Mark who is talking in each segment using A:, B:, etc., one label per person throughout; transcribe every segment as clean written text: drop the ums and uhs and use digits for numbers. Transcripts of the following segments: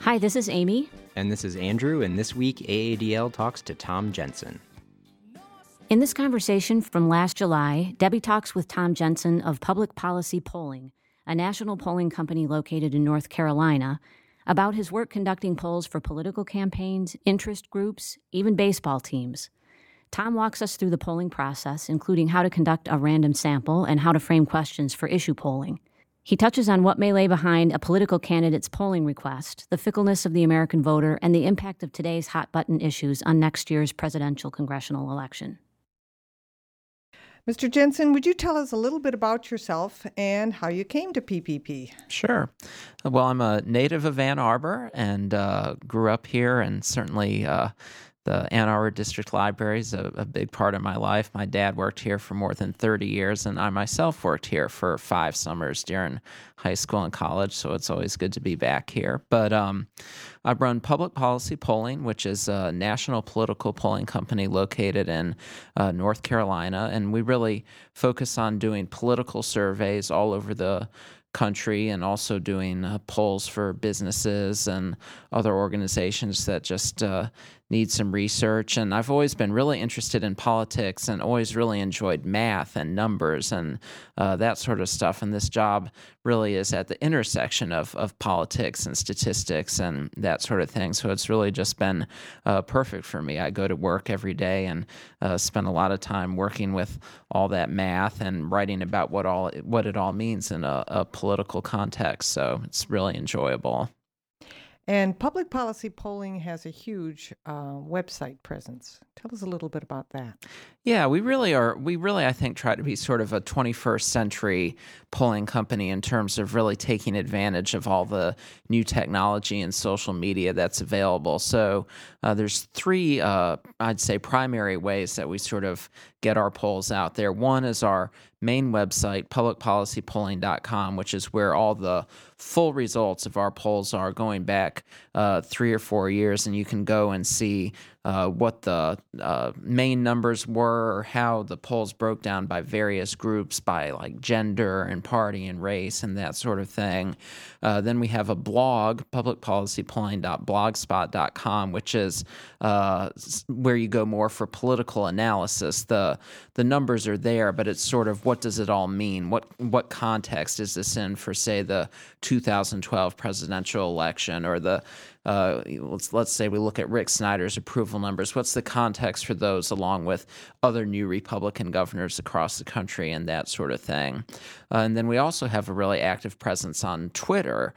A: Hi, this is Amy.
B: And this is Andrew, and this week AADL talks to Tom Jensen.
A: In this conversation from last July, Debbie talks with Tom Jensen of Public Policy Polling, a national polling company located in North Carolina, about his work conducting polls for political campaigns, interest groups, even baseball teams. Tom walks us through the polling process, including how to conduct a random sample and how to frame questions for issue polling. He touches on what may lay behind a political candidate's polling request, the fickleness of the American voter, and the impact of today's hot-button issues on next year's presidential congressional election.
C: Mr. Jensen, would you tell us a little bit about yourself and how you came to PPP?
D: Sure. Well, I'm a native of Ann Arbor and grew up here, and certainly the Ann Arbor District Library is a big part of my life. My dad worked here for more than 30 years, and I myself worked here for 5 summers during high school and college, so it's always good to be back here. But I run Public Policy Polling, which is a national political polling company located in North Carolina, and we really focus on doing political surveys all over the country and also doing polls for businesses and other organizations that just need some research. And I've always been really interested in politics and always really enjoyed math and numbers and that sort of stuff. And this job really is at the intersection of politics and statistics and that sort of thing. So it's really just been perfect for me. I go to work every day and spend a lot of time working with all that math and writing about what it all means in a political context. So it's really enjoyable.
C: And Public Policy Polling has a huge website presence. Tell us a little bit about that.
D: Yeah, we really, I think, try to be sort of a 21st century polling company in terms of really taking advantage of all the new technology and social media that's available. So there's 3, I'd say, primary ways that we sort of get our polls out there. One is our main website, publicpolicypolling.com, which is where all the full results of our polls are going back 3 or 4 years, and you can go and see what the main numbers were or how the polls broke down by various groups by like gender and party and race and that sort of thing. Then we have a blog, publicpolicypolling.blogspot.com, which is where you go more for political analysis. The numbers are there, but it's sort of what does it all mean? What context is this in for, say, the 2012 presidential election or the let's say we look at Rick Snyder's approval numbers. What's the context for those along with other new Republican governors across the country and that sort of thing? And then we also have a really active presence on Twitter,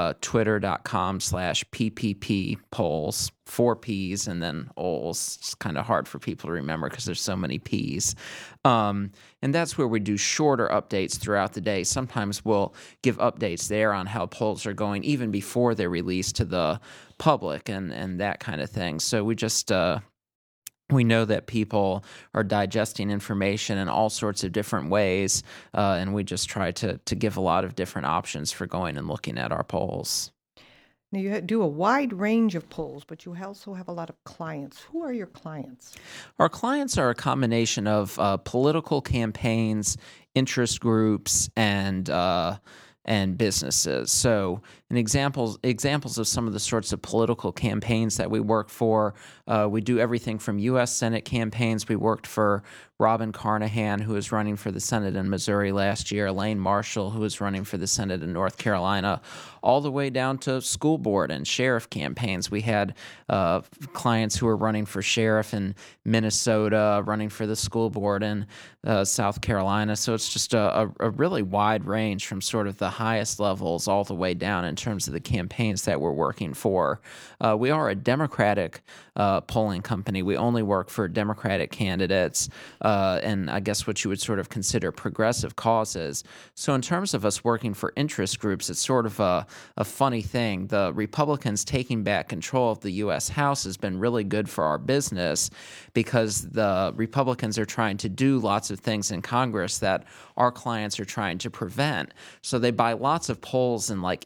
D: twitter.com/PPP polls, 4 Ps and then OLS. It's kind of hard for people to remember because there's so many Ps. And that's where we do shorter updates throughout the day. Sometimes we'll give updates there on how polls are going even before they're released to the public and that kind of thing. So we just we know that people are digesting information in all sorts of different ways, and we just try to give a lot of different options for going and looking at our polls.
C: Now, you do a wide range of polls, but you also have a lot of clients. Who are your clients? Our
D: clients are a combination of political campaigns, interest groups, and businesses. So, examples of some of the sorts of political campaigns that we work for, we do everything from U.S. Senate campaigns. We worked for Robin Carnahan, who was running for the Senate in Missouri last year, Elaine Marshall, who was running for the Senate in North Carolina, all the way down to school board and sheriff campaigns. We had clients who were running for sheriff in Minnesota, running for the school board in South Carolina. So it's just a really wide range from sort of the highest levels all the way down in terms of the campaigns that we're working for. We are a Democratic polling company. We only work for Democratic candidates. And I guess what you would sort of consider progressive causes. So in terms of us working for interest groups, it's sort of a funny thing. The Republicans taking back control of the U.S. House has been really good for our business because the Republicans are trying to do lots of things in Congress that our clients are trying to prevent. So they buy lots of polls in like individual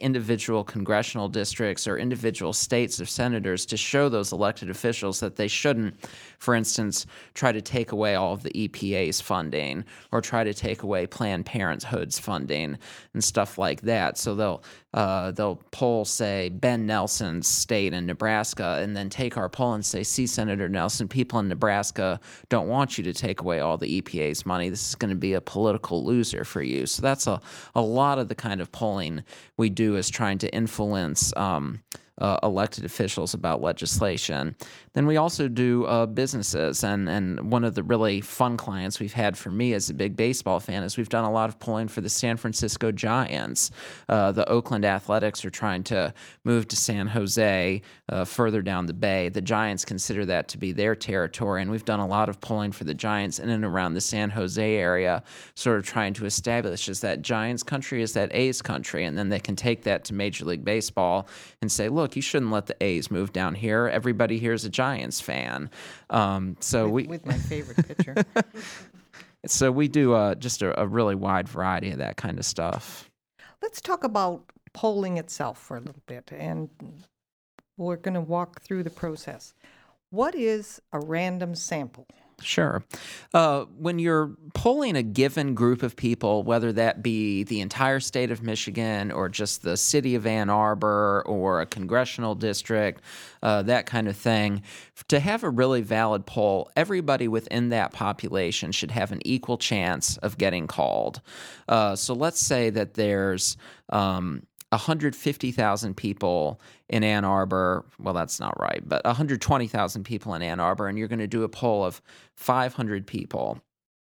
D: individual congressional districts or individual states of senators to show those elected officials that they shouldn't, for instance, try to take away all of the EPA's funding or try to take away Planned Parenthood's funding and stuff like that. So they'll poll, say, Ben Nelson's state in Nebraska, and then take our poll and say, see, Senator Nelson, people in Nebraska don't want you to take away all the EPA's money. This is going to be a political loser for you. So that's a lot of the kind of polling we do, is trying to influence elected officials about legislation. Then we also do businesses, and one of the really fun clients we've had for me as a big baseball fan is we've done a lot of polling for the San Francisco Giants. The Oakland Athletics are trying to move to San Jose, further down the bay. The Giants consider that to be their territory, and we've done a lot of polling for the Giants in and around the San Jose area, sort of trying to establish, is that Giants country, is that A's country? And then they can take that to Major League Baseball and say, look, you shouldn't let the A's move down here. Everybody here is a Giants fan.
C: With my favorite pitcher.
D: So we do just a really wide variety of that kind of stuff.
C: Let's talk about polling itself for a little bit, and we're going to walk through the process. What is a random sample?
D: Sure. When you're polling a given group of people, whether that be the entire state of Michigan or just the city of Ann Arbor or a congressional district, that kind of thing, to have a really valid poll, everybody within that population should have an equal chance of getting called. So let's say that there's 150,000 people in Ann Arbor. Well, that's not right, but 120,000 people in Ann Arbor, and you're going to do a poll of 500 people.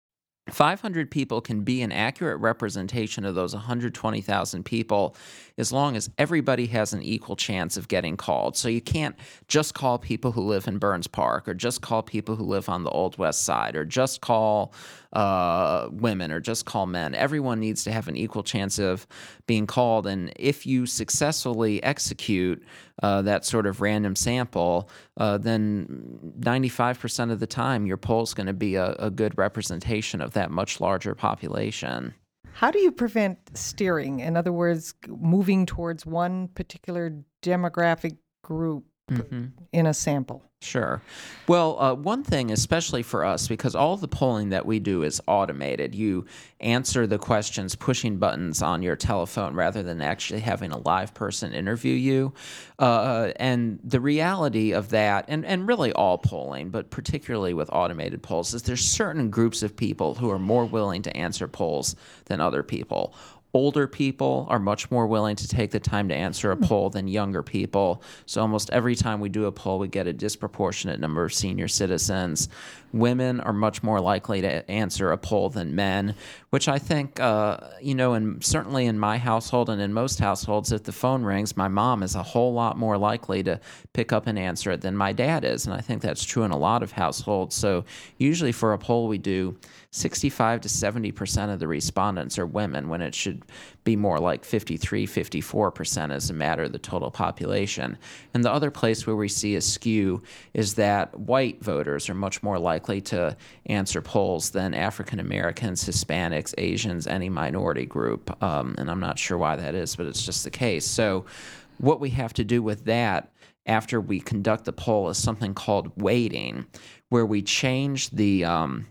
D: 500 people can be an accurate representation of those 120,000 people as long as everybody has an equal chance of getting called. So you can't just call people who live in Burns Park, or just call people who live on the Old West Side, or just call women, or just call men. Everyone needs to have an equal chance of being called. And if you successfully execute that sort of random sample, then 95% of the time your poll is going to be a good representation of that much larger population.
C: How do you prevent steering? In other words, moving towards one particular demographic group in a sample?
D: Sure. Well, one thing, especially for us, because all the polling that we do is automated. You answer the questions pushing buttons on your telephone rather than actually having a live person interview you. And the reality of that, and really all polling, but particularly with automated polls, is there's certain groups of people who are more willing to answer polls than other people. Older people are much more willing to take the time to answer a poll than younger people. So almost every time we do a poll, we get a disproportionate number of senior citizens. Women are much more likely to answer a poll than men, which I think, and certainly in my household and in most households, if the phone rings, my mom is a whole lot more likely to pick up and answer it than my dad is. And I think that's true in a lot of households. So usually for a poll we do, 65 to 70% of the respondents are women, when it should be more like 53, 54% as a matter of the total population. And the other place where we see a skew is that white voters are much more likely to answer polls than African Americans, Hispanics, Asians, any minority group. And I'm not sure why that is, but it's just the case. So what we have to do with that after we conduct the poll is something called weighting, where we change the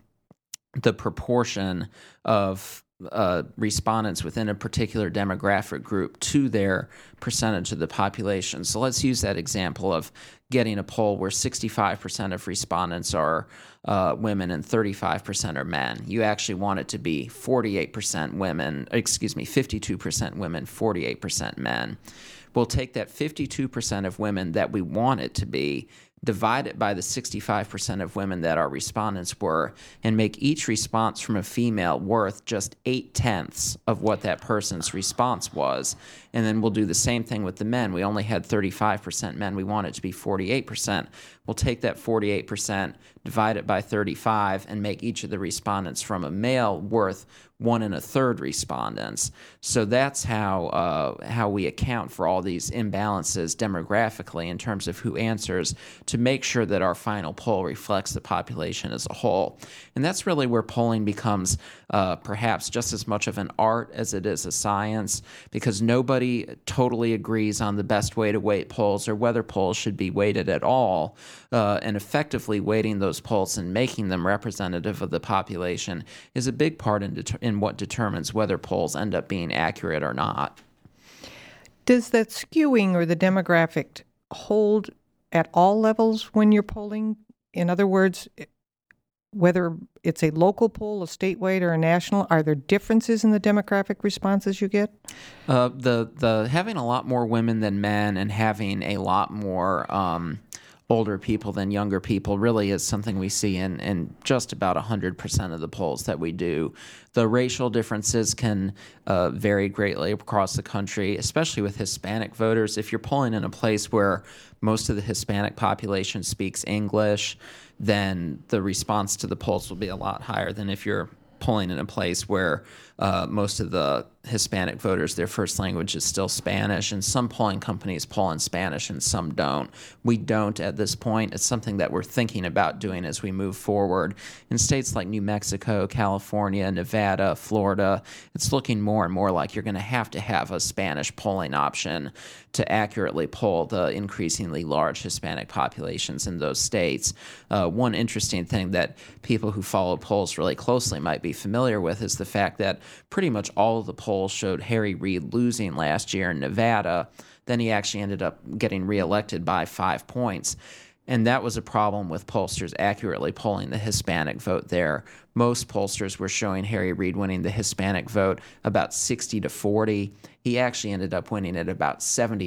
D: proportion of respondents within a particular demographic group to their percentage of the population. So let's use that example of getting a poll where 65% of respondents are women and 35% are men. You actually want it to be 52% women, 48% men. We'll take that 52% of women that we want it to be, divide it by the 65% of women that our respondents were, and make each response from a female worth just 0.8 of what that person's response was. And then we'll do the same thing with the men. We only had 35% men. We want it to be 48%. We'll take that 48%, divide it by 35, and make each of the respondents from a male worth 1 1/3 respondents. So that's how we account for all these imbalances demographically in terms of who answers, to make sure that our final poll reflects the population as a whole. And that's really where polling becomes perhaps just as much of an art as it is a science, because nobody totally agrees on the best way to weight polls or whether polls should be weighted at all. And effectively weighting those polls and making them representative of the population is a big part in what determines whether polls end up being accurate or not.
C: Does that skewing or the demographic hold at all levels when you're polling? In other words, whether it's a local poll, a statewide, or a national, are there differences in the demographic responses you get?
D: The having a lot more women than men and having a lot more older people than younger people really is something we see in just about 100% of the polls that we do. The racial differences can vary greatly across the country, especially with Hispanic voters. If you're polling in a place where most of the Hispanic population speaks English, then the response to the polls will be a lot higher than if you're polling in a place where most of the Hispanic voters, their first language is still Spanish, and some polling companies poll in Spanish and some don't. We don't at this point. It's something that we're thinking about doing as we move forward. In states like New Mexico, California, Nevada, Florida, it's looking more and more like you're going to have a Spanish polling option to accurately poll the increasingly large Hispanic populations in those states. One interesting thing that people who follow polls really closely might be familiar with is the fact that pretty much all of the polls showed Harry Reid losing last year in Nevada. Then he actually ended up getting reelected by 5 points. And that was a problem with pollsters accurately polling the Hispanic vote there. Most pollsters were showing Harry Reid winning the Hispanic vote about 60-40. He actually ended up winning it about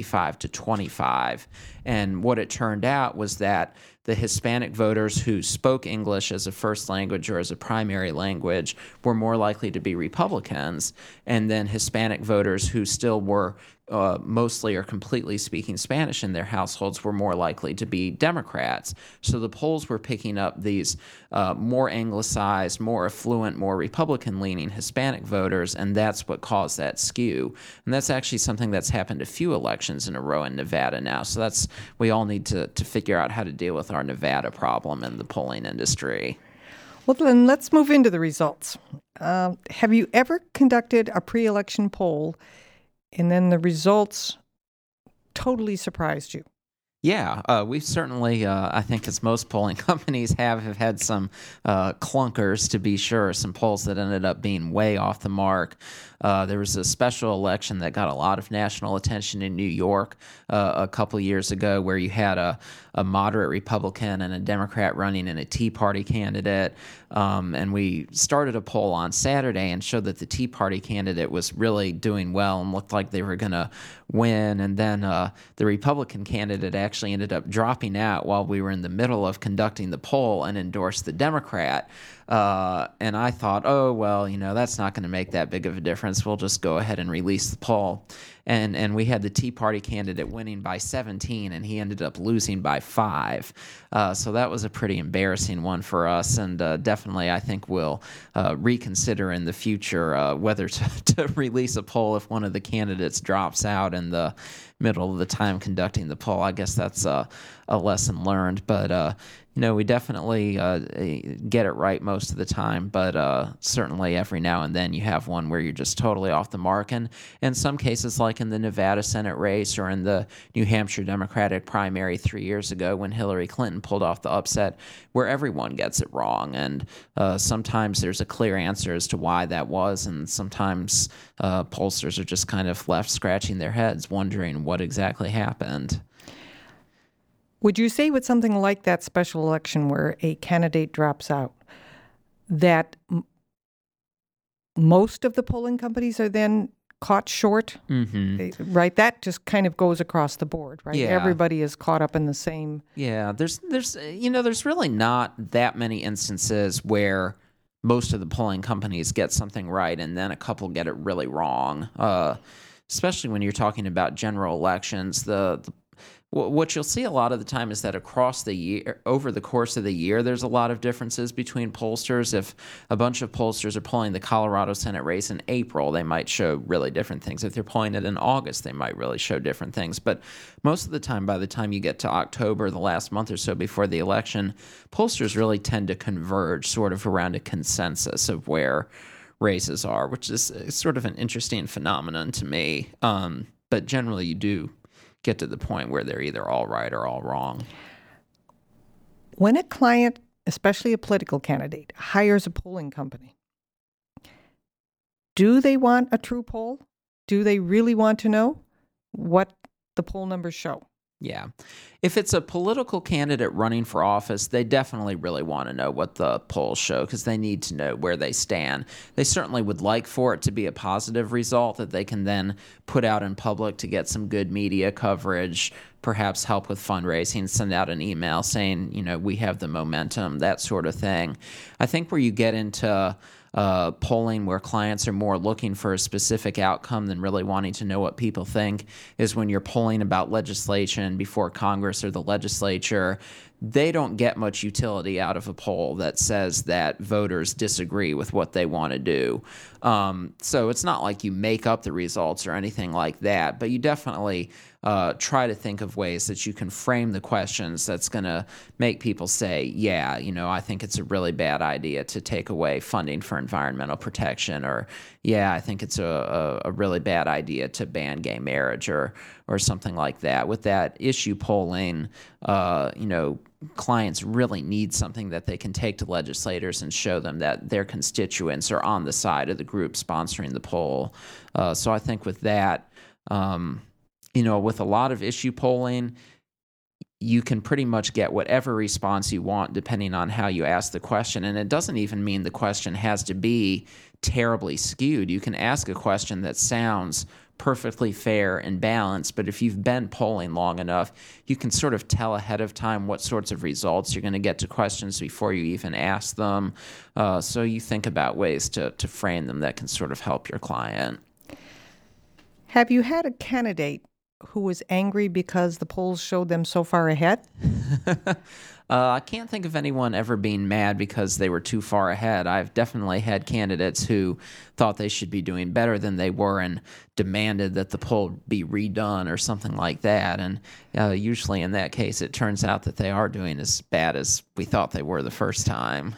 D: 75-25. And what it turned out was that the Hispanic voters who spoke English as a first language or as a primary language were more likely to be Republicans, and then Hispanic voters who still were mostly or completely speaking Spanish in their households were more likely to be Democrats. So the polls were picking up these more anglicized, more affluent, more Republican-leaning Hispanic voters, and that's what caused that skew. And that's actually something that's happened a few elections in a row in Nevada now. So we all need to figure out how to deal with our Nevada problem in the polling industry.
C: Well, then let's move into the results. Have you ever conducted a pre-election poll and then the results totally surprised you?
D: Yeah, we've certainly, I think as most polling companies have had some clunkers, to be sure, some polls that ended up being way off the mark. There was a special election that got a lot of national attention in New York a couple years ago, where you had a moderate Republican and a Democrat running in a Tea Party candidate. And we started a poll on Saturday and showed that the Tea Party candidate was really doing well and looked like they were going to win. And then the Republican candidate actually ended up dropping out while we were in the middle of conducting the poll and endorsed the Democrat. And I thought, oh, well, that's not going to make that big of a difference. We'll just go ahead and release the poll. And we had the Tea Party candidate winning by 17, and he ended up losing by 5. So that was a pretty embarrassing one for us, and definitely I think we'll reconsider in the future whether to release a poll if one of the candidates drops out in the middle of the time conducting the poll. I guess that's a lesson learned, but we definitely get it right most of the time, but certainly every now and then you have one where you're just totally off the mark. And in some cases, like in the Nevada Senate race or in the New Hampshire Democratic primary 3 years ago when Hillary Clinton pulled off the upset, where everyone gets it wrong. And sometimes there's a clear answer as to why that was, and sometimes pollsters are just kind of left scratching their heads wondering what exactly happened.
C: Would you say with something like that special election where a candidate drops out, that most of the polling companies are then caught short? Mm-hmm. Right? That just kind of goes across the board, right?
D: Yeah.
C: Everybody is caught up in the same.
D: Yeah, there's really not that many instances where most of the polling companies get something right and then a couple get it really wrong. Especially when you're talking about general elections, the what you'll see a lot of the time is that across the year, over the course of the year, there's a lot of differences between pollsters. If a bunch of pollsters are polling the Colorado Senate race in April, they might show really different things. If they're polling it in August, they might really show different things. But most of the time, by the time you get to October, the last month or so before the election, pollsters really tend to converge sort of around a consensus of where races are, which is sort of an interesting phenomenon to me. But generally, you do get to the point where they're either all right or all wrong.
C: When a client, especially a political candidate, hires a polling company, do they want a true poll? Do they really want to know what the poll numbers show?
D: Yeah. If it's a political candidate running for office, they definitely really want to know what the polls show because they need to know where they stand. They certainly would like for it to be a positive result that they can then put out in public to get some good media coverage, perhaps help with fundraising, send out an email saying, we have the momentum, that sort of thing. I think where you get into polling where clients are more looking for a specific outcome than really wanting to know what people think is when you're polling about legislation before Congress or the legislature. They don't get much utility out of a poll that says that voters disagree with what they want to do. So it's not like you make up the results or anything like that, but you definitely try to think of ways that you can frame the questions that's going to make people say, yeah, I think it's a really bad idea to take away funding for environmental protection, or yeah, I think it's a really bad idea to ban gay marriage or something like that. With that issue polling, clients really need something that they can take to legislators and show them that their constituents are on the side of the group sponsoring the poll. So I think with that, with a lot of issue polling, you can pretty much get whatever response you want depending on how you ask the question. And it doesn't even mean the question has to be terribly skewed. You can ask a question that sounds perfectly fair and balanced, but if you've been polling long enough, you can sort of tell ahead of time what sorts of results you're going to get to questions before you even ask them. So you think about ways to frame them that can sort of help your client.
C: Have you had a candidate who was angry because the polls showed them so far ahead?
D: I can't think of anyone ever being mad because they were too far ahead. I've definitely had candidates who thought they should be doing better than they were and demanded that the poll be redone or something like that. And usually in that case, it turns out that they are doing as bad as we thought they were the first time.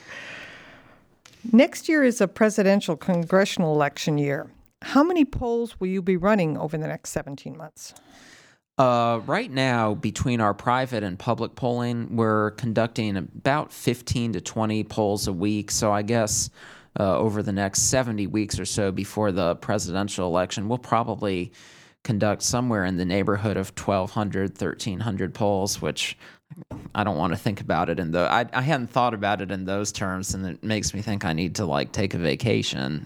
C: Next year is a presidential congressional election year. How many polls will you be running over the next 17 months?
D: Right now, between our private and public polling, we're conducting about 15 to 20 polls a week. So I guess over the next 70 weeks or so before the presidential election, we'll probably conduct somewhere in the neighborhood of 1,200, 1,300 polls, which I don't want to think about it I hadn't thought about it in those terms, and it makes me think I need to take a vacation.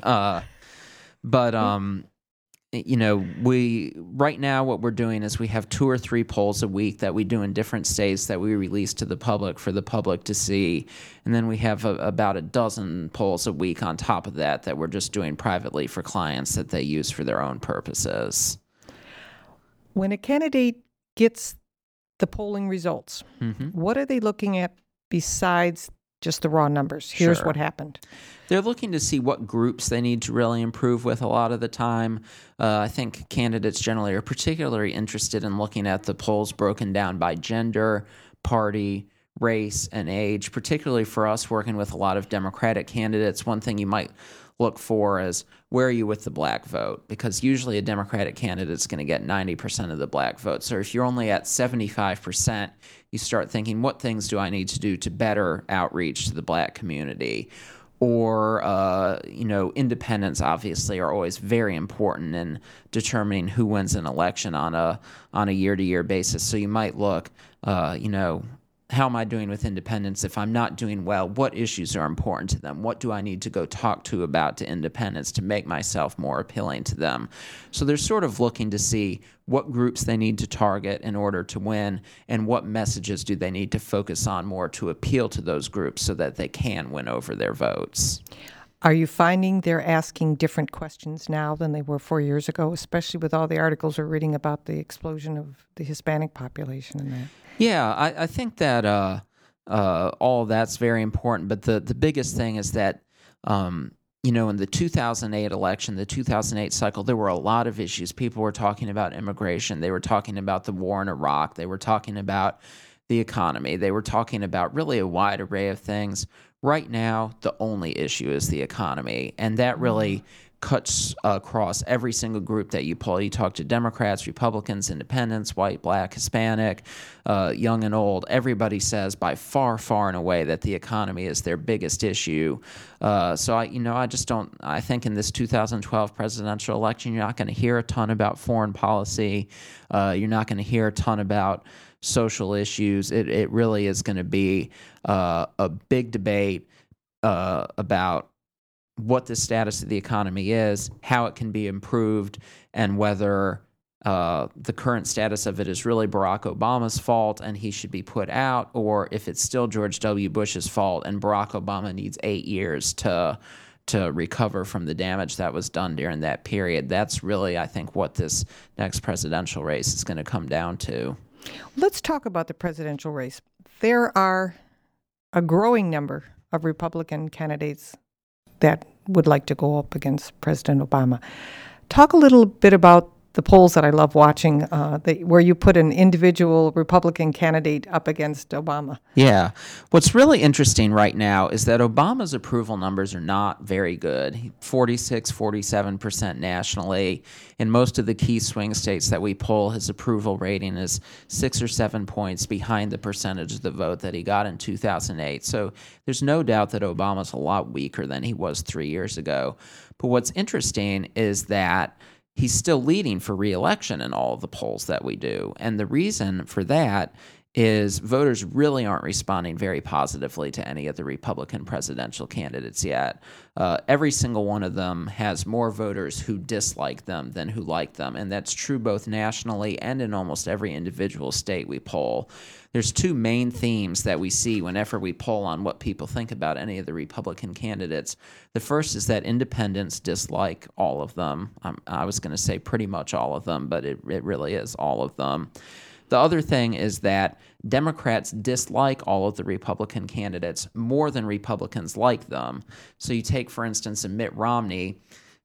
D: We right now what we're doing is we have 2 or 3 polls a week that we do in different states that we release to the public for the public to see, and then we have about a dozen polls a week on top of that we're just doing privately for clients that they use for their own purposes.
C: When a candidate gets the polling results, what are they looking at besides just the raw numbers? Here's what happened.
D: They're looking to see what groups they need to really improve with a lot of the time. I think candidates generally are particularly interested in looking at the polls broken down by gender, party, race, and age. Particularly for us working with a lot of Democratic candidates, one thing you might look for is where are you with the black vote? Because usually a Democratic candidate is going to get 90% of the black vote. So if you're only at 75%, you start thinking, what things do I need to do to better outreach to the black community? Or, independents obviously are always very important in determining who wins an election on a year-to-year basis. So you might look, how am I doing with independents? If I'm not doing well, what issues are important to them? What do I need to go talk to about to independents to make myself more appealing to them? So they're sort of looking to see what groups they need to target in order to win and what messages do they need to focus on more to appeal to those groups so that they can win over their votes.
C: Are you finding they're asking different questions now than they were 4 years ago, especially with all the articles we're reading about the explosion of the Hispanic population and that?
D: Yeah, I think that all of that's very important. But the biggest thing is that, in the 2008 election, the 2008 cycle, there were a lot of issues. People were talking about immigration. They were talking about the war in Iraq. They were talking about the economy. They were talking about really a wide array of things. Right now, the only issue is the economy, and that really cuts across every single group that you poll. You talk to Democrats, Republicans, Independents, white, black, Hispanic, young and old. Everybody says by far, far and away that the economy is their biggest issue. So I just don't. I think in this 2012 presidential election, you're not going to hear a ton about foreign policy. You're not going to hear a ton about social issues. It really is going to be a big debate about what the status of the economy is, how it can be improved, and whether the current status of it is really Barack Obama's fault and he should be put out, or if it's still George W. Bush's fault and Barack Obama needs 8 years to recover from the damage that was done during that period. That's really, I think, what this next presidential race is going to come down to.
C: Let's talk about the presidential race. There are a growing number of Republican candidates that would like to go up against President Obama. Talk a little bit about the polls that I love watching, where you put an individual Republican candidate up against Obama.
D: Yeah. What's really interesting right now is that Obama's approval numbers are not very good. 46, 47% nationally. In most of the key swing states that we poll, his approval rating is 6 or 7 points behind the percentage of the vote that he got in 2008. So there's no doubt that Obama's a lot weaker than he was 3 years ago. But what's interesting is that he's still leading for re-election in all of the polls that we do. And the reason for that is voters really aren't responding very positively to any of the Republican presidential candidates yet. Every single one of them has more voters who dislike them than who like them, and that's true both nationally and in almost every individual state we poll. There's two main themes that we see whenever we poll on what people think about any of the Republican candidates. The first is that independents dislike all of them. I was going to say pretty much all of them, but it really is all of them. The other thing is that Democrats dislike all of the Republican candidates more than Republicans like them. So you take, for instance, a Mitt Romney,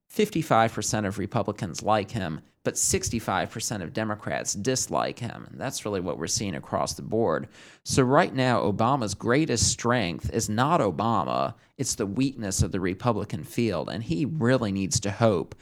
D: 55% of Republicans like him, but 65% of Democrats dislike him. And that's really what we're seeing across the board. So right now, Obama's greatest strength is not Obama, it's the weakness of the Republican field. And he really needs to hope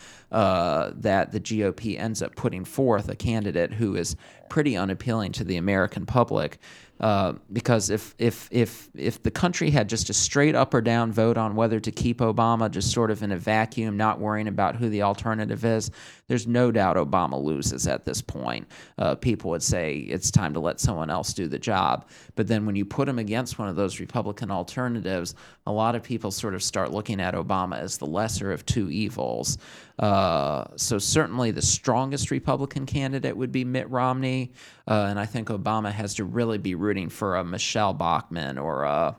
D: that the GOP ends up putting forth a candidate who is pretty unappealing to the American public. Because if the country had just a straight up or down vote on whether to keep Obama just sort of in a vacuum, not worrying about who the alternative is, there's no doubt Obama loses at this point. People would say it's time to let someone else do the job. But then when you put him against one of those Republican alternatives, a lot of people sort of start looking at Obama as the lesser of two evils. So certainly the strongest Republican candidate would be Mitt Romney, and I think Obama has to really be rooting for a Michelle Bachmann or a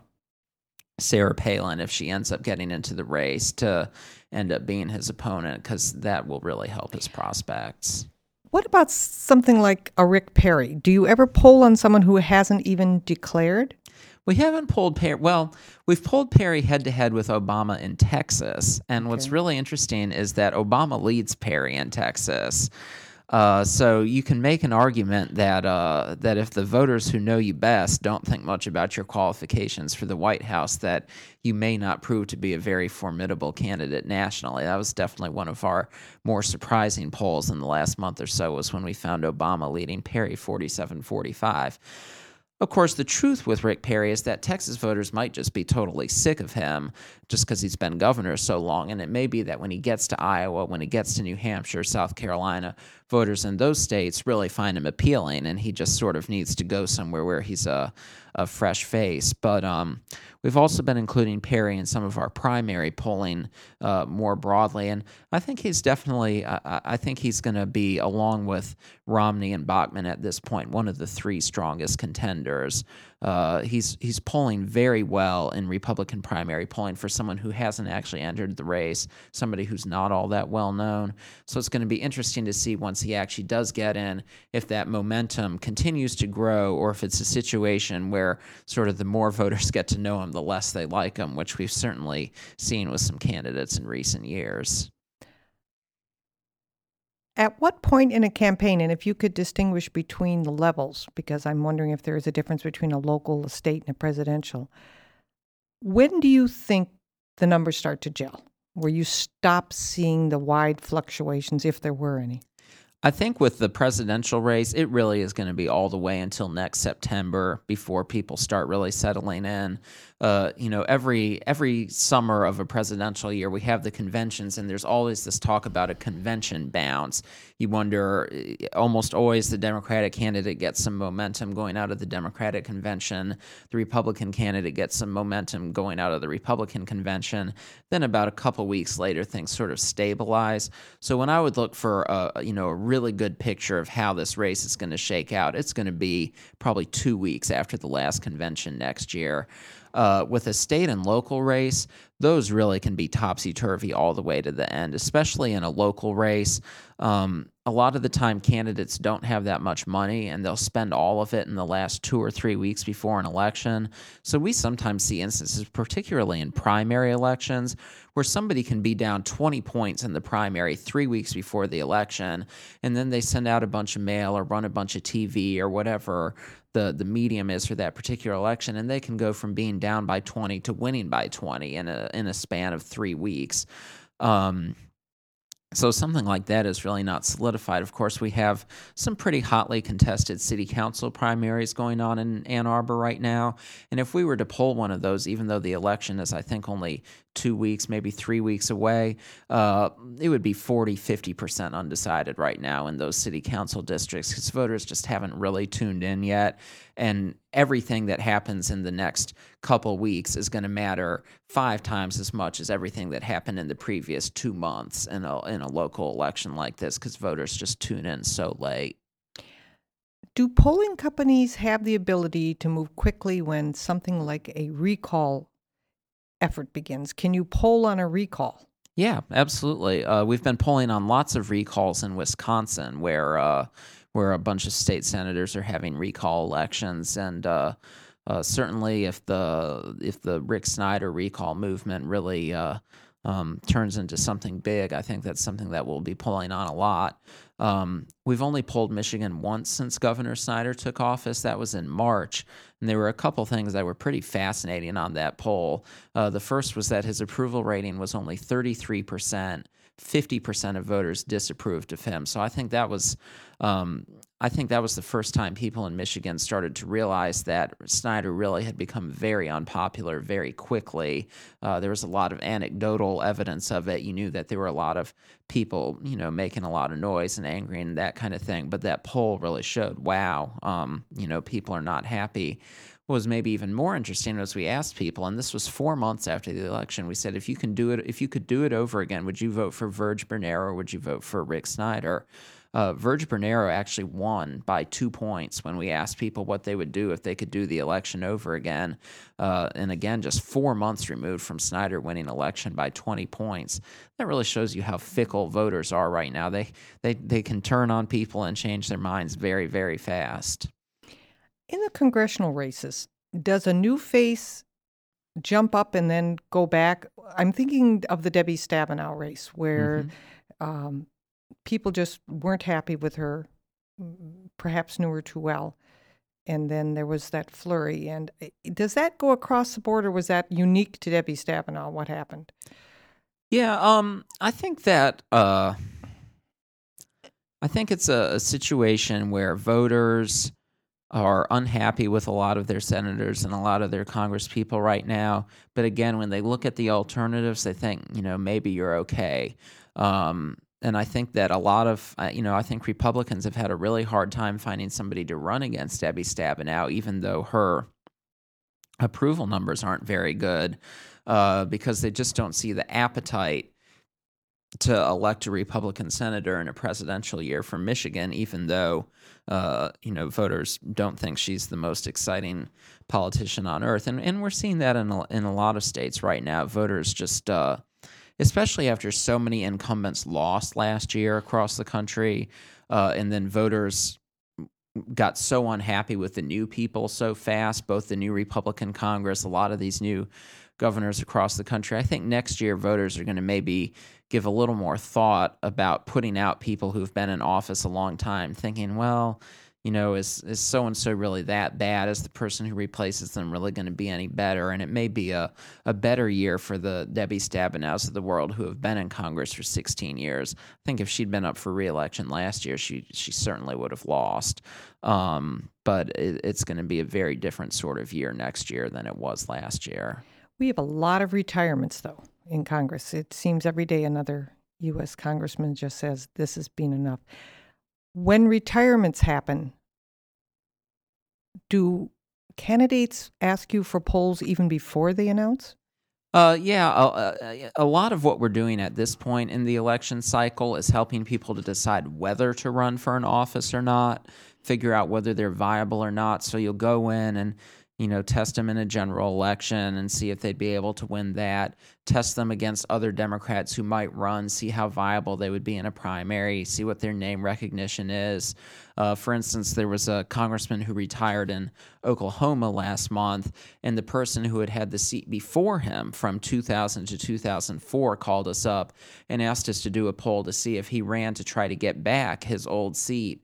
D: Sarah Palin if she ends up getting into the race to end up being his opponent, because that will really help his prospects.
C: What about something like a Rick Perry? Do you ever poll on someone who hasn't even declared?
D: We haven't polled Perry. Well, we've polled Perry head-to-head with Obama in Texas, and what's really interesting is that Obama leads Perry in Texas. So you can make an argument that that if the voters who know you best don't think much about your qualifications for the White House, that you may not prove to be a very formidable candidate nationally. That was definitely one of our more surprising polls in the last month or so, was when we found Obama leading Perry 47-45. Of course, the truth with Rick Perry is that Texas voters might just be totally sick of him just because he's been governor so long, and it may be that when he gets to Iowa, when he gets to New Hampshire, South Carolina, voters in those states really find him appealing, and he just sort of needs to go somewhere where he's a fresh face. But we've also been including Perry in some of our primary polling more broadly, and I think he's definitely, I think he's going to be, along with Romney and Bachmann at this point, one of the three strongest contenders. He's polling very well in Republican primary polling for someone who hasn't actually entered the race, somebody who's not all that well known. So it's going to be interesting to see once he actually does get in, if that momentum continues to grow, or if it's a situation where sort of the more voters get to know him, the less they like him, which we've certainly seen with some candidates in recent years.
C: At what point in a campaign, and if you could distinguish between the levels, because I'm wondering if there is a difference between a local, a state, and a presidential, when do you think the numbers start to gel, where you stop seeing the wide fluctuations, if there were any?
D: I think with the presidential race, it really is going to be all the way until next September before people start really settling in. Every summer of a presidential year, we have the conventions, and there's always this talk about a convention bounce. You wonder, almost always the Democratic candidate gets some momentum going out of the Democratic convention. The Republican candidate gets some momentum going out of the Republican convention. Then about a couple weeks later, things sort of stabilize. So when I would look for a really good picture of how this race is going to shake out, it's going to be probably 2 weeks after the last convention next year. With a state and local race, those really can be topsy-turvy all the way to the end, especially in a local race. A lot of the time, candidates don't have that much money, and they'll spend all of it in the last 2 or 3 weeks before an election. So we sometimes see instances, particularly in primary elections, where somebody can be down 20 points in the primary 3 weeks before the election, and then they send out a bunch of mail or run a bunch of TV or whatever the medium is for that particular election, and they can go from being down by 20 to winning by 20 in a span of 3 weeks. So something like that is really not solidified. Of course, we have some pretty hotly contested city council primaries going on in Ann Arbor right now. And if we were to poll one of those, even though the election is, I think, only 2 weeks, maybe 3 weeks away, it would be 40-50% undecided right now in those city council districts, because voters just haven't really tuned in yet. And everything that happens in the next couple weeks is going to matter 5 times as much as everything that happened in the previous 2 months in a local election like this, because voters just tune in so late.
C: Do polling companies have the ability to move quickly when something like a recall effort begins? Can you poll on a recall?
D: Yeah, absolutely. We've been polling on lots of recalls in Wisconsin, where a bunch of state senators are having recall elections, and certainly if the Rick Snyder recall movement really turns into something big, I think that's something that we'll be polling on a lot. We've only polled Michigan once since Governor Snyder took office. That was in March, and there were a couple things that were pretty fascinating on that poll. The first was that his approval rating was only 33%. 50% of voters disapproved of him. So I think that was the first time people in Michigan started to realize that Snyder really had become very unpopular very quickly. There was a lot of anecdotal evidence of it. You knew that there were a lot of people, making a lot of noise and angry and that kind of thing. But that poll really showed, wow, people are not happy. What was maybe even more interesting was we asked people, and this was 4 months after the election, we said, if you could do it over again, would you vote for Verge Bernero or would you vote for Rick Snyder? Verge Bernero actually won by 2 points when we asked people what they would do if they could do the election over again. And again, just 4 months removed from Snyder winning election by 20 points. That really shows you how fickle voters are right now. They can turn on people and change their minds very, very fast.
C: In the congressional races, does a new face jump up and then go back? I'm thinking of the Debbie Stabenow race, where people just weren't happy with her, perhaps knew her too well, and then there was that flurry. And does that go across the board, or was that unique to Debbie Stabenow? What happened?
D: Yeah, I think that I think it's a situation where voters are unhappy with a lot of their senators and a lot of their congresspeople right now. But again, when they look at the alternatives, they think, maybe you're okay. And I think that a lot of, I think Republicans have had a really hard time finding somebody to run against Debbie Stabenow, even though her approval numbers aren't very good, because they just don't see the appetite to elect a Republican senator in a presidential year from Michigan, even though voters don't think she's the most exciting politician on earth, and we're seeing that in a lot of states right now. Voters just, especially after so many incumbents lost last year across the country, and then voters got so unhappy with the new people so fast, both the new Republican Congress, a lot of these new governors across the country. I think next year voters are going to maybe give a little more thought about putting out people who've been in office a long time, thinking, well, is so-and-so really that bad? Is the person who replaces them really going to be any better? And it may be a better year for the Debbie Stabenows of the world who have been in Congress for 16 years. I think if she'd been up for re-election last year, she certainly would have lost. But it's going to be a very different sort of year next year than it was last year.
C: We have a lot of retirements, though, in Congress. It seems every day another U.S. congressman just says, this has been enough. When retirements happen, do candidates ask you for polls even before they announce?
D: A lot of what we're doing at this point in the election cycle is helping people to decide whether to run for an office or not, figure out whether they're viable or not. So you'll go in and test them in a general election and see if they'd be able to win that. Test them against other Democrats who might run, see how viable they would be in a primary, see what their name recognition is. For instance, there was a congressman who retired in Oklahoma last month, and the person who had the seat before him from 2000 to 2004 called us up and asked us to do a poll to see if he ran to try to get back his old seat.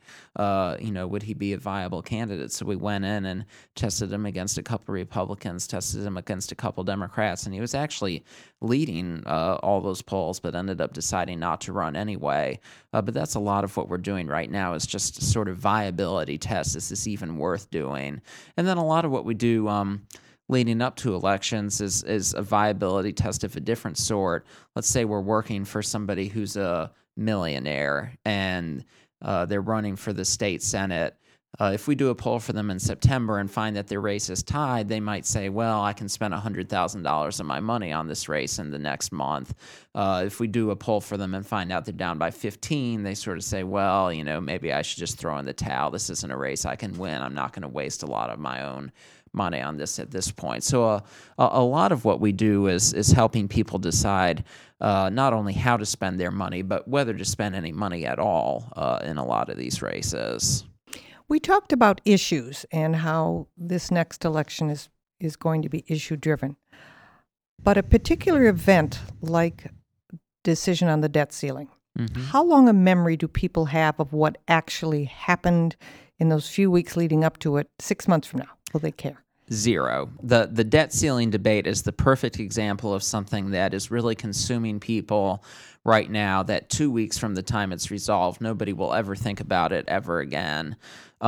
D: Would he be a viable candidate? So we went in and tested him against a couple Republicans, tested him against a couple Democrats, and he was actually leading all those polls, but ended up deciding not to run anyway. But that's a lot of what we're doing right now is just sort of viability tests. Is this even worth doing? And then a lot of what we do leading up to elections is a viability test of a different sort. Let's say we're working for somebody who's a millionaire and they're running for the state Senate. If we do a poll for them in September and find that their race is tied, they might say, well, I can spend $100,000 of my money on this race in the next month. If we do a poll for them and find out they're down by 15, they sort of say, well, maybe I should just throw in the towel. This isn't a race I can win. I'm not going to waste a lot of my own money on this at this point. So a lot of what we do is helping people decide not only how to spend their money, but whether to spend any money at all in a lot of these races.
C: We talked about issues and how this next election is going to be issue-driven. But a particular event like decision on the debt ceiling, how long a memory do people have of what actually happened in those few weeks leading up to it 6 months from now? Will they care?
D: Zero. The debt ceiling debate is the perfect example of something that is really consuming people right now, that 2 weeks from the time it's resolved, nobody will ever think about it ever again.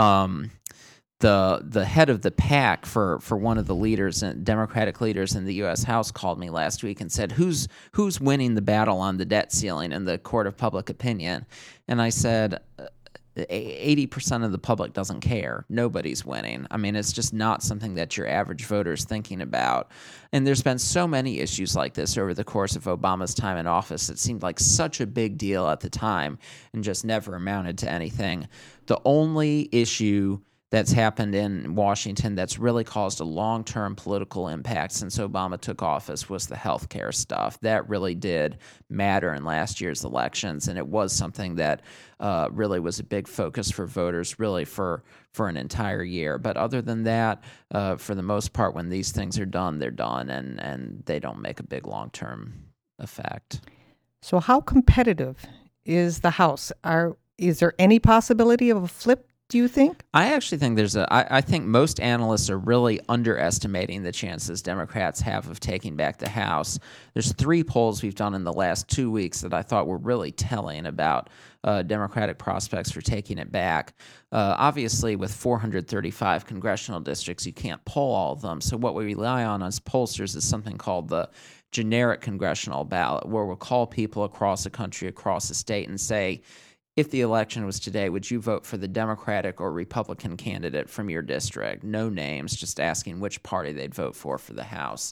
D: The head of the PAC for one of the leaders, Democratic leaders in the U.S. House, called me last week and said, who's winning the battle on the debt ceiling in the court of public opinion? And I said, 80% of the public doesn't care. Nobody's winning. I mean, it's just not something that your average voter is thinking about. And there's been so many issues like this over the course of Obama's time in office. It seemed like such a big deal at the time and just never amounted to anything. The only issue that's happened in Washington that's really caused a long-term political impact since Obama took office was the health care stuff. That really did matter in last year's elections, and it was something that really was a big focus for voters really for an entire year. But other than that, for the most part, when these things are done, they're done, and they don't make a big long-term effect.
C: So how competitive is the House? Is there any possibility of a flip, do you think?
D: I actually think I think most analysts are really underestimating the chances Democrats have of taking back the House. There's 3 polls we've done in the last 2 weeks that I thought were really telling about Democratic prospects for taking it back. Obviously, with 435 congressional districts, you can't poll all of them. So what we rely on as pollsters is something called the generic congressional ballot, where we'll call people across the country, across the state, and say, if the election was today, would you vote for the Democratic or Republican candidate from your district? No names, just asking which party they'd vote for the House.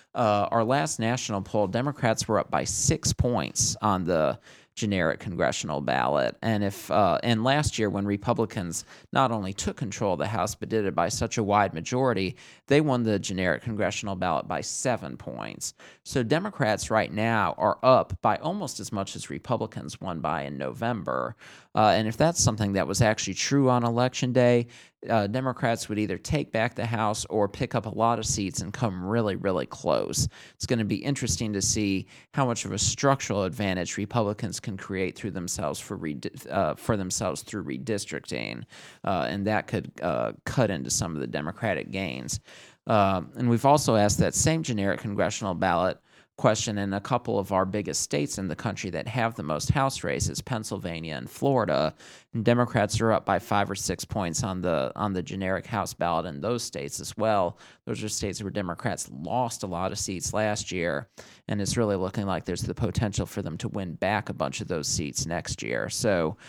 D: our last national poll, Democrats were up by 6 points on the generic congressional ballot. And and last year, when Republicans not only took control of the House but did it by such a wide majority, they won the generic congressional ballot by 7 points. So Democrats right now are up by almost as much as Republicans won by in November. And if that's something that was actually true on Election Day, Democrats would either take back the House or pick up a lot of seats and come really, really close. It's going to be interesting to see how much of a structural advantage Republicans can create through themselves for themselves through redistricting, and that could cut into some of the Democratic gains. And we've also asked that same generic congressional ballot question in a couple of our biggest states in the country that have the most House races, Pennsylvania and Florida. And Democrats are up by 5 or 6 points on the generic House ballot in those states as well. Those are states where Democrats lost a lot of seats last year, and it's really looking like there's the potential for them to win back a bunch of those seats next year. So,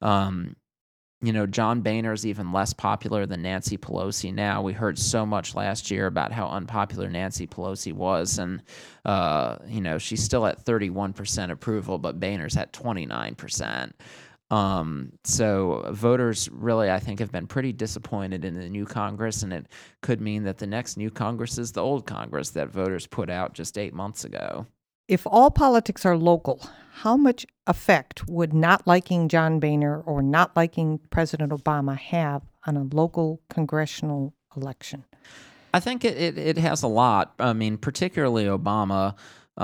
D: John Boehner is even less popular than Nancy Pelosi now. We heard so much last year about how unpopular Nancy Pelosi was, and she's still at 31% approval, but Boehner's at 29%. So voters really, I think, have been pretty disappointed in the new Congress, and it could mean that the next new Congress is the old Congress that voters put out just 8 months ago.
C: If all politics are local, how much effect would not liking John Boehner or not liking President Obama have on a local congressional election?
D: I think it has a lot. I mean, particularly Obama.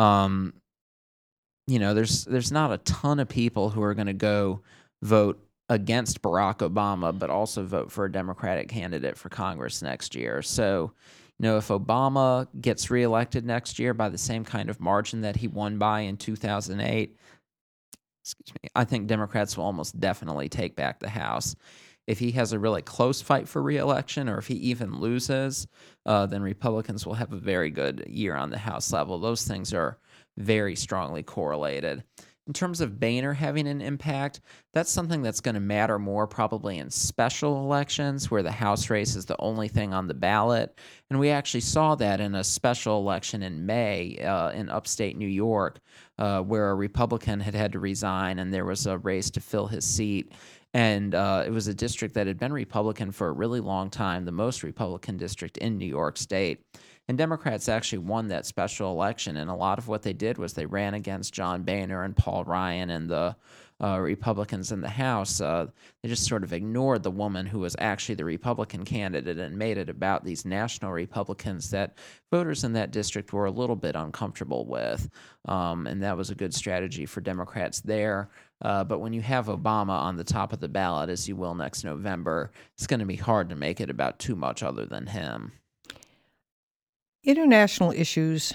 D: There's not a ton of people who are going to go vote against Barack Obama, but also vote for a Democratic candidate for Congress next year. So, if Obama gets reelected next year by the same kind of margin that he won by in 2008, I think Democrats will almost definitely take back the House. If he has a really close fight for reelection, or if he even loses, then Republicans will have a very good year on the House level. Those things are very strongly correlated. In terms of Boehner having an impact, that's something that's going to matter more probably in special elections where the House race is the only thing on the ballot. And we actually saw that in a special election in May in upstate New York where a Republican had to resign and there was a race to fill his seat. And it was a district that had been Republican for a really long time, the most Republican district in New York State. And Democrats actually won that special election, and a lot of what they did was they ran against John Boehner and Paul Ryan and the Republicans in the House. They just sort of ignored the woman who was actually the Republican candidate and made it about these national Republicans that voters in that district were a little bit uncomfortable with. And that was a good strategy for Democrats there. But when you have Obama on the top of the ballot, as you will next November, it's going to be hard to make it about too much other than him.
C: International issues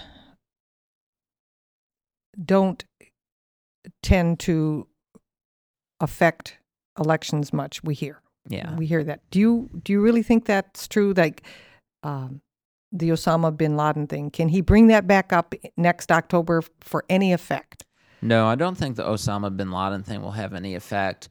C: don't tend to affect elections much. We hear that. Do you really think that's true? Like the Osama bin Laden thing, can he bring that back up next October for any effect?
D: No, I don't think the Osama bin Laden thing will have any effect.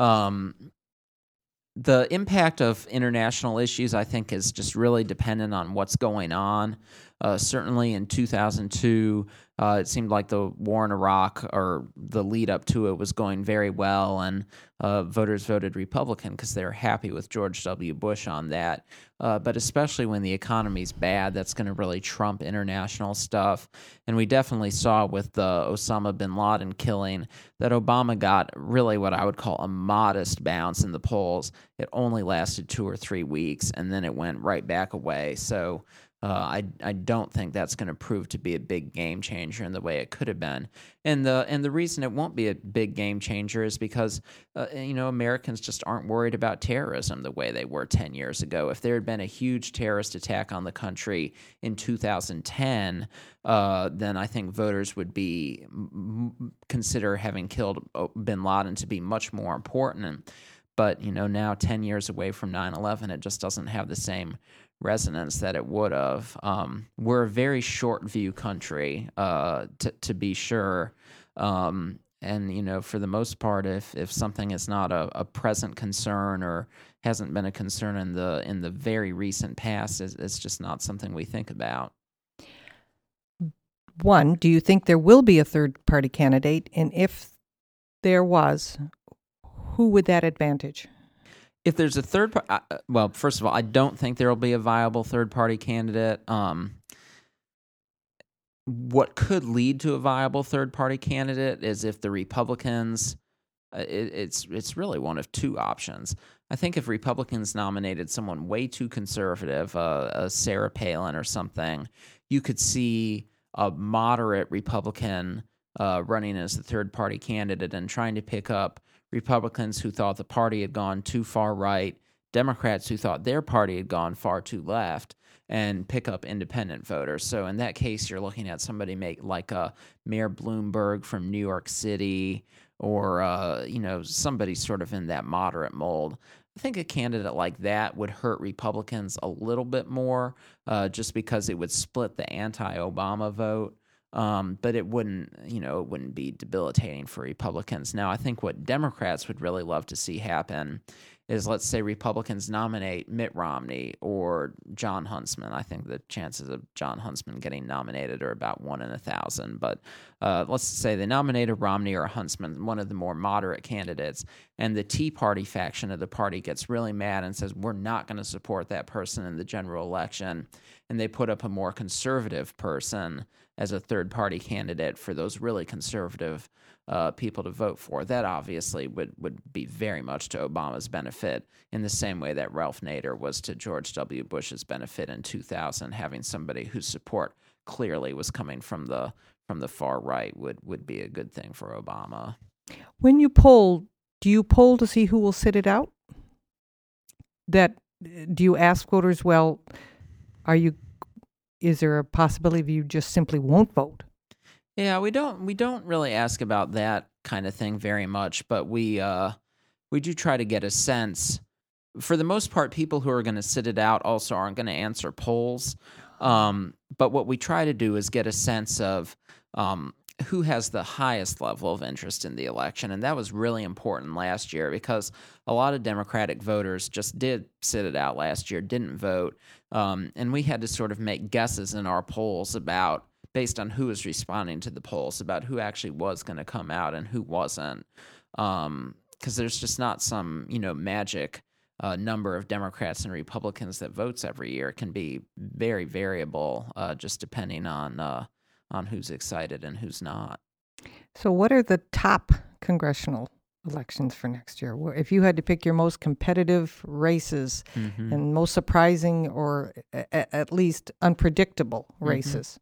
D: The impact of international issues, I think, is just really dependent on what's going on. Certainly in 2002, it seemed like the war in Iraq, or the lead up to it, was going very well, and voters voted Republican because they were happy with George W. Bush on that. But especially when the economy's bad, that's going to really trump international stuff. And we definitely saw with the Osama bin Laden killing that Obama got really what I would call a modest bounce in the polls. It only lasted 2 or 3 weeks, and then it went right back away. So I don't think that's going to prove to be a big game changer in the way it could have been. And the reason it won't be a big game changer is because Americans just aren't worried about terrorism the way they were 10 years ago. If there had been a huge terrorist attack on the country in 2010, then I think voters would be consider having killed bin Laden to be much more important. But now 10 years away from 9/11, it just doesn't have the same resonance that it would have. We're a very short view country, to be sure. And for the most part, if something is not a present concern or hasn't been a concern in the very recent past, it's just not something we think about.
C: One, do you think there will be a third-party candidate? And if there was, who would that advantage?
D: If there's a third party, well, first of all, I don't think there will be a viable third-party candidate. What could lead to a viable third-party candidate is if the Republicans, it's really one of two options. I think if Republicans nominated someone way too conservative, a Sarah Palin or something, you could see a moderate Republican running as the third-party candidate and trying to pick up Republicans who thought the party had gone too far right, Democrats who thought their party had gone far too left, and pick up independent voters. So in that case, you're looking at somebody like Mayor Bloomberg from New York City, or somebody sort of in that moderate mold. I think a candidate like that would hurt Republicans a little bit more, just because it would split the anti-Obama vote. But it wouldn't be debilitating for Republicans. Now, I think what Democrats would really love to see happen is, let's say Republicans nominate Mitt Romney or Jon Huntsman. I think the chances of Jon Huntsman getting nominated are about 1 in 1,000. But let's say they nominate a Romney or a Huntsman, one of the more moderate candidates, and the Tea Party faction of the party gets really mad and says, we're not going to support that person in the general election. And they put up a more conservative person as a third-party candidate for those really conservative people to vote for. That obviously would be very much to Obama's benefit, in the same way that Ralph Nader was to George W. Bush's benefit in 2000. Having somebody whose support clearly was coming from the far right would be a good thing for Obama.
C: When you poll, do you poll to see who will sit it out? Do you ask voters, well, is there a possibility you just simply won't vote?
D: Yeah, we don't really ask about that kind of thing very much, but we do try to get a sense. For the most part, people who are going to sit it out also aren't going to answer polls. But what we try to do is get a sense of who has the highest level of interest in the election. And that was really important last year, because a lot of Democratic voters just did sit it out last year, didn't vote. And we had to sort of make guesses in our polls based on who was responding to the polls, about who actually was going to come out and who wasn't. Because there's just not some, magic number of Democrats and Republicans that votes every year. It can be very variable, just depending on who's excited and who's not.
C: So what are the top congressional elections for next year? If you had to pick your most competitive races and most surprising, or at least unpredictable races.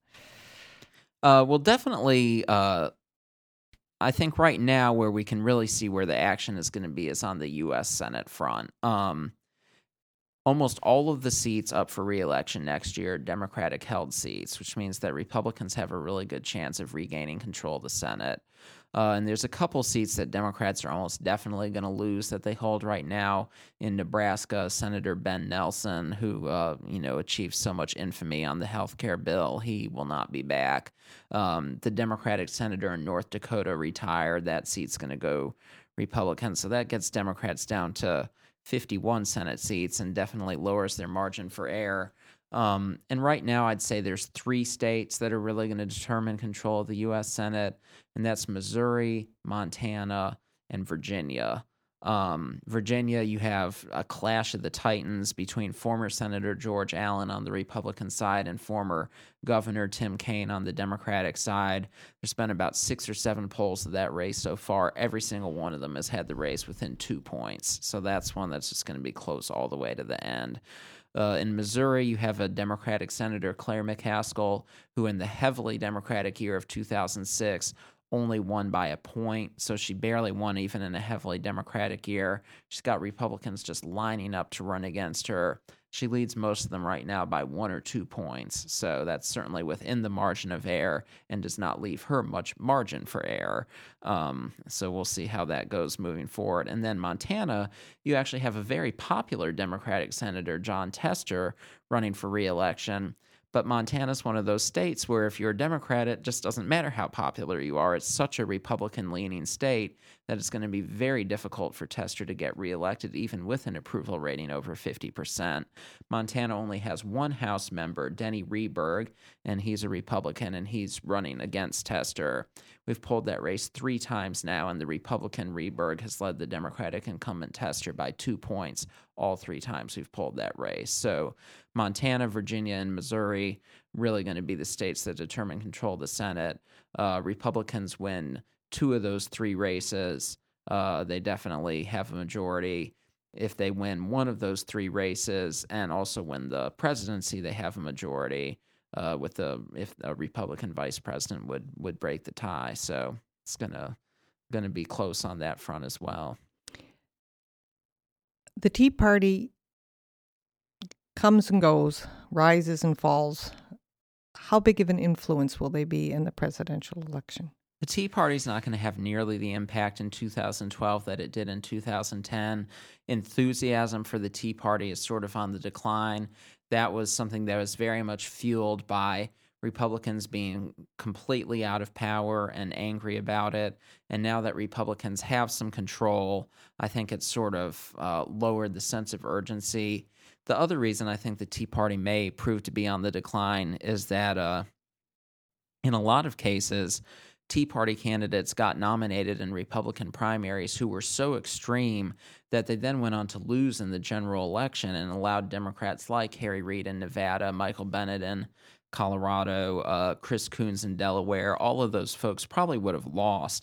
D: Well, definitely, I think right now where we can really see where the action is going to be is on the U.S. Senate front. Almost all of the seats up for re-election next year are Democratic-held seats, which means that Republicans have a really good chance of regaining control of the Senate. And there's a couple seats that Democrats are almost definitely going to lose that they hold right now. In Nebraska, Senator Ben Nelson, who achieved so much infamy on the health care bill, he will not be back. The Democratic senator in North Dakota retired. That seat's going to go Republican. So that gets Democrats down to 51 Senate seats and definitely lowers their margin for error. And right now, I'd say there's 3 states that are really going to determine control of the U.S. Senate, and that's Missouri, Montana, and Virginia. Virginia, you have a clash of the titans between former Senator George Allen on the Republican side and former Governor Tim Kaine on the Democratic side. There's been about 6 or 7 polls of that race so far. Every single one of them has had the race within 2 points. So that's one that's just going to be close all the way to the end. In Missouri, you have a Democratic Senator, Claire McCaskill, who in the heavily Democratic year of 2006 only won by a point, so she barely won even in a heavily Democratic year. She's got Republicans just lining up to run against her. She leads most of them right now by 1 or 2 points, so that's certainly within the margin of error and does not leave her much margin for error. So we'll see how that goes moving forward. And then Montana, you actually have a very popular Democratic Senator, Jon Tester, running for re-election. But Montana's one of those states where if you're a Democrat, it just doesn't matter how popular you are. It's such a Republican-leaning state that it's going to be very difficult for Tester to get reelected, even with an approval rating over 50%. Montana only has one House member, Denny Rehberg, and he's a Republican, and he's running against Tester. We've polled that race 3 times now, and the Republican Rehberg has led the Democratic incumbent Tester by 2 points all 3 times we've polled that race. So Montana, Virginia, and Missouri really going to be the states that determine control of the Senate. Republicans win 2 of those 3 races. They definitely have a majority. If they win 1 of those 3 races and also win the presidency, they have a majority. If a Republican vice president would break the tie, so it's gonna be close on that front as well.
C: The Tea Party comes and goes, rises and falls. How big of an influence will they be in the presidential election?
D: The Tea Party's not going to have nearly the impact in 2012 that it did in 2010. Enthusiasm for the Tea Party is sort of on the decline. That was something that was very much fueled by Republicans being completely out of power and angry about it. And now that Republicans have some control, I think it's sort of lowered the sense of urgency. The other reason I think the Tea Party may prove to be on the decline is that in a lot of cases, Tea Party candidates got nominated in Republican primaries who were so extreme that they then went on to lose in the general election and allowed Democrats like Harry Reid in Nevada, Michael Bennet in Colorado, Chris Coons in Delaware, all of those folks probably would have lost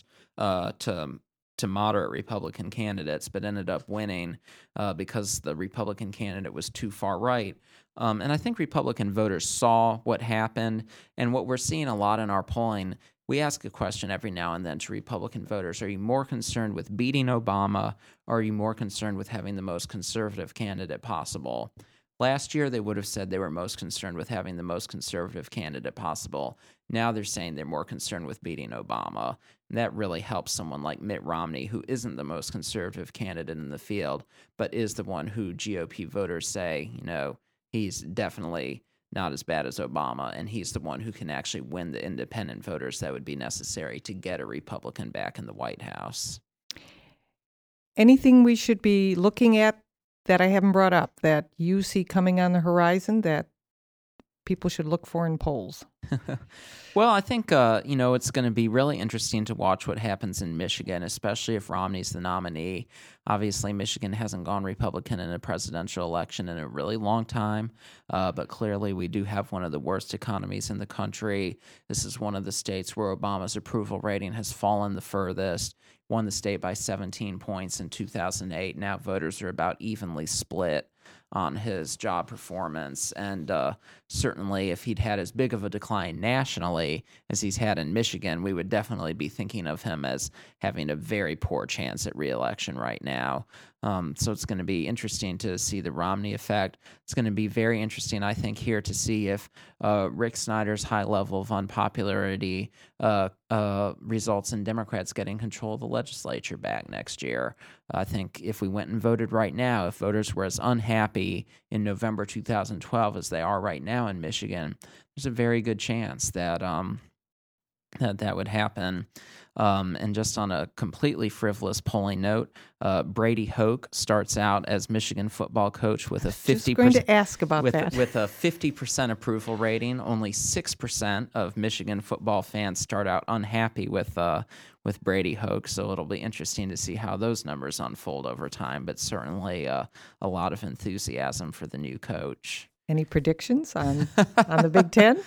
D: to moderate Republican candidates, but ended up winning because the Republican candidate was too far right. And I think Republican voters saw what happened, and what we're seeing a lot in our polling, we ask a question every now and then to Republican voters: are you more concerned with beating Obama, or are you more concerned with having the most conservative candidate possible? Last year, they would have said they were most concerned with having the most conservative candidate possible. Now they're saying they're more concerned with beating Obama. And that really helps someone like Mitt Romney, who isn't the most conservative candidate in the field, but is the one who GOP voters say, he's definitely not as bad as Obama, and he's the one who can actually win the independent voters that would be necessary to get a Republican back in the White House.
C: Anything we should be looking at that I haven't brought up that you see coming on the horizon that people should look for in polls?
D: Well, I think, it's going to be really interesting to watch what happens in Michigan, especially if Romney's the nominee. Obviously, Michigan hasn't gone Republican in a presidential election in a really long time, but clearly we do have one of the worst economies in the country. This is one of the states where Obama's approval rating has fallen the furthest. Won the state by 17 points in 2008. Now voters are about evenly split on his job performance. And certainly if he'd had as big of a decline nationally as he's had in Michigan, we would definitely be thinking of him as having a very poor chance at re-election right now. So it's going to be interesting to see the Romney effect. It's going to be very interesting, I think, here to see if Rick Snyder's high level of unpopularity results in Democrats getting control of the legislature back next year. I think if we went and voted right now, if voters were as unhappy in November 2012 as they are right now in Michigan, there's a very good chance that that would happen. And just on a completely frivolous polling note, Brady Hoke starts out as Michigan football coach with a 50%.
C: Just going to ask about that.
D: With a 50% approval rating. Only 6% of Michigan football fans start out unhappy with Brady Hoke. So it'll be interesting to see how those numbers unfold over time. But certainly a lot of enthusiasm for the new coach.
C: Any predictions on the Big Ten?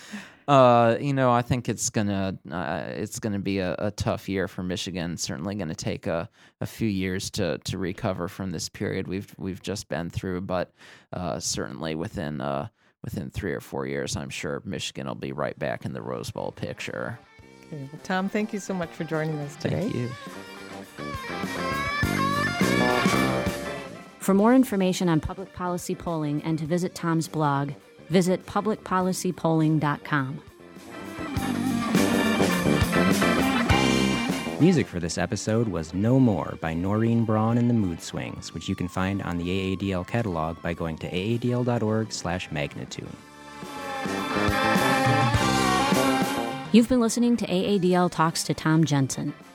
D: I think it's gonna be a tough year for Michigan. Certainly going to take a few years to recover from this period we've just been through. But certainly within 3 or 4 years, I'm sure Michigan will be right back in the Rose Bowl picture.
C: Okay. Well, Tom, thank you so much for joining us today.
D: Thank you.
A: For more information on public policy polling and to visit Tom's blog, visit publicpolicypolling.com.
B: Music for this episode was No More by Noreen Braun and the Mood Swings, which you can find on the AADL catalog by going to aadl.org/magnatune.
A: You've been listening to AADL Talks to Tom Jensen.